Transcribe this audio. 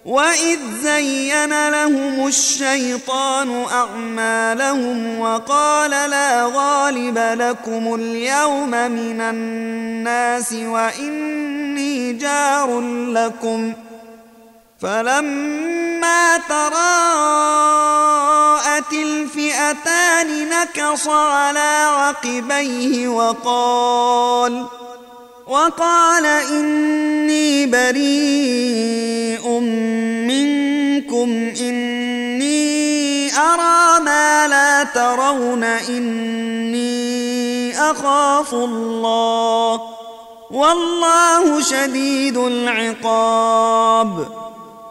وإذ زين لهم الشيطان أعمالهم وقال لا غالب لكم اليوم من الناس وإني جار لكم فلما تراءت الفئتان نكص على عقبيه وقال إني بريء منكم إني أرى ما لا ترون إني أخاف الله والله شديد العقاب.